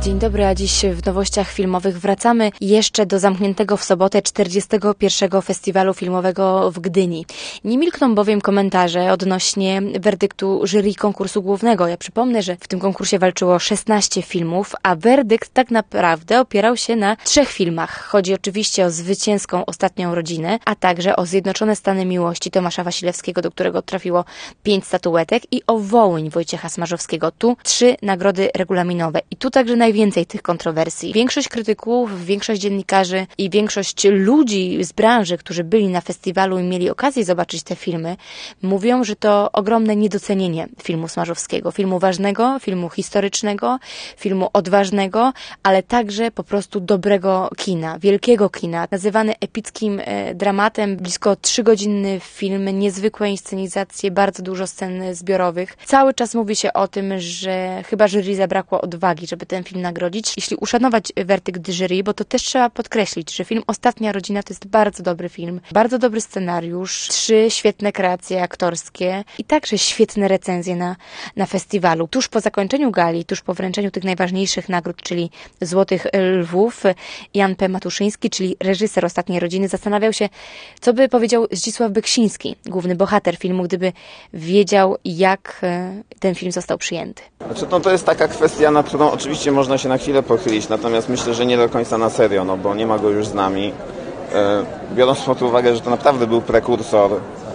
Dzień dobry, a dziś w nowościach filmowych wracamy jeszcze do zamkniętego w sobotę 41. Festiwalu Filmowego w Gdyni. Nie milkną bowiem komentarze odnośnie werdyktu jury konkursu głównego. Ja przypomnę, że w tym konkursie walczyło 16 filmów, a werdykt tak naprawdę opierał się na 3 filmach. Chodzi oczywiście o zwycięską Ostatnią rodzinę, a także o Zjednoczone Stany miłości Tomasza Wasilewskiego, do którego trafiło 5 statuetek, i o Wołyń Wojciecha Smarzowskiego. Tu 3 nagrody regulaminowe. I tu także najwięcej tych kontrowersji. Większość krytyków, większość dziennikarzy i większość ludzi z branży, którzy byli na festiwalu i mieli okazję zobaczyć te filmy, mówią, że to ogromne niedocenienie filmu Smarzowskiego. Filmu ważnego, filmu historycznego, filmu odważnego, ale także po prostu dobrego kina, wielkiego kina, nazywany epickim dramatem. Blisko 3-godzinny film, niezwykłe inscenizacje, bardzo dużo scen zbiorowych. Cały czas mówi się o tym, że chyba jury zabrakło odwagi, żeby ten film nagrodzić. Jeśli uszanować werdykt jury, bo to też trzeba podkreślić, że film Ostatnia rodzina to jest bardzo dobry film, bardzo dobry scenariusz, 3 świetne kreacje aktorskie i także świetne recenzje na festiwalu. Tuż po zakończeniu gali, tuż po wręczeniu tych najważniejszych nagród, czyli Złotych Lwów, Jan P. Matuszyński, czyli reżyser Ostatniej rodziny, zastanawiał się, co by powiedział Zdzisław Beksiński, główny bohater filmu, gdyby wiedział, jak ten film został przyjęty. Znaczy, to jest taka kwestia, nad którą oczywiście można się na chwilę pochylić, natomiast myślę, że nie do końca na serio, bo nie ma go już z nami. Biorąc pod uwagę, że to naprawdę był prekursor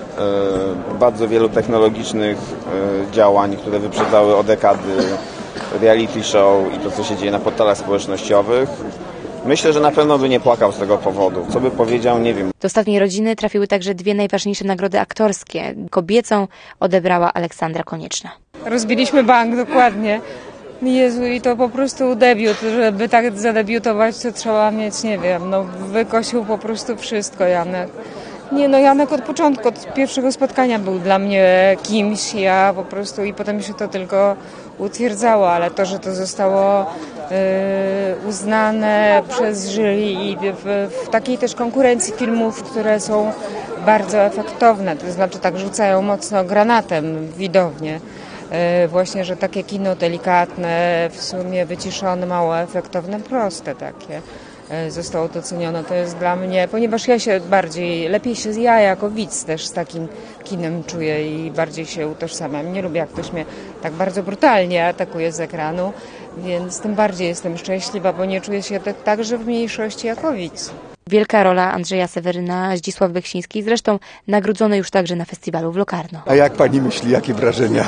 bardzo wielu technologicznych działań, które wyprzedzały o dekady reality show i to, co się dzieje na portalach społecznościowych, myślę, że na pewno by nie płakał z tego powodu. Co by powiedział, nie wiem. Do Ostatniej rodziny trafiły także 2 najważniejsze nagrody aktorskie. Kobiecą odebrała Aleksandra Konieczna. Rozbiliśmy bank, dokładnie. Jezu, i to po prostu debiut. Żeby tak zadebiutować, to trzeba mieć, nie wiem, wykosił po prostu wszystko Janek. Janek od początku, od pierwszego spotkania był dla mnie kimś, ja po prostu, i potem się to tylko utwierdzało, ale to, że to zostało uznane przez jury i w takiej też konkurencji filmów, które są bardzo efektowne, to znaczy tak rzucają mocno granatem widownię. Właśnie, że takie kino delikatne, w sumie wyciszone, mało efektowne, proste takie zostało docenione. To jest dla mnie, ponieważ lepiej się ja jako widz też z takim kinem czuję i bardziej się utożsamiam. Nie lubię, jak ktoś mnie tak bardzo brutalnie atakuje z ekranu, więc tym bardziej jestem szczęśliwa, bo nie czuję się także w mniejszości jako widz. Wielka rola Andrzeja Seweryna, Zdzisław Beksiński, zresztą nagrodzony już także na festiwalu w Locarno. A jak pani myśli, jakie wrażenia?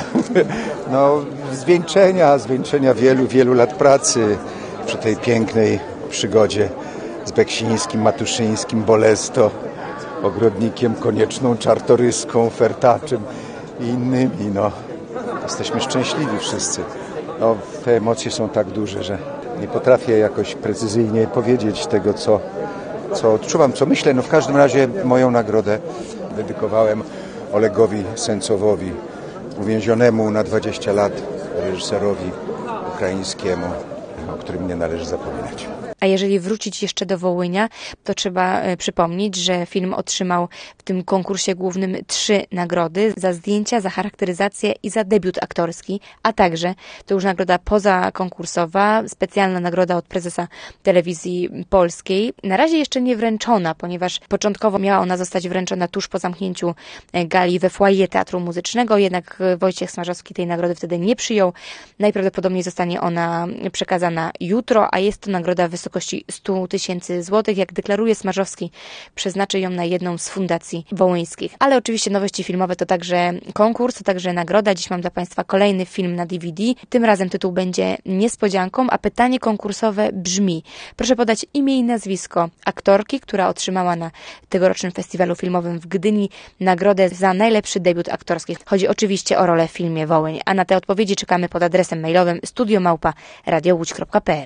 Zwieńczenia wielu lat pracy przy tej pięknej przygodzie z Beksińskim, Matuszyńskim, Bolesto, Ogrodnikiem, Konieczną, Czartoryską, Fertaczem i innymi. Jesteśmy szczęśliwi wszyscy. Te emocje są tak duże, że nie potrafię jakoś precyzyjnie powiedzieć tego, co odczuwam, co myślę. W każdym razie moją nagrodę dedykowałem Olegowi Sencowowi, uwięzionemu na 20 lat reżyserowi ukraińskiemu, o którym nie należy zapominać. A jeżeli wrócić jeszcze do Wołynia, to trzeba przypomnieć, że film otrzymał w tym konkursie głównym 3 nagrody za zdjęcia, za charakteryzację i za debiut aktorski, a także to już nagroda pozakonkursowa, specjalna nagroda od prezesa Telewizji Polskiej. Na razie jeszcze nie wręczona, ponieważ początkowo miała ona zostać wręczona tuż po zamknięciu gali we foyer Teatru Muzycznego, jednak Wojciech Smarzowski tej nagrody wtedy nie przyjął. Najprawdopodobniej zostanie ona przekazana jutro, a jest to nagroda w wysokości 100 000 złotych. Jak deklaruje Smarzowski, przeznaczy ją na jedną z fundacji wołyńskich. Ale oczywiście nowości filmowe to także konkurs, to także nagroda. Dziś mam dla Państwa kolejny film na DVD. Tym razem tytuł będzie niespodzianką, a pytanie konkursowe brzmi: proszę podać imię i nazwisko aktorki, która otrzymała na tegorocznym festiwalu filmowym w Gdyni nagrodę za najlepszy debiut aktorski. Chodzi oczywiście o rolę w filmie Wołyń, a na te odpowiedzi czekamy pod adresem mailowym studio@radiołódź.pl.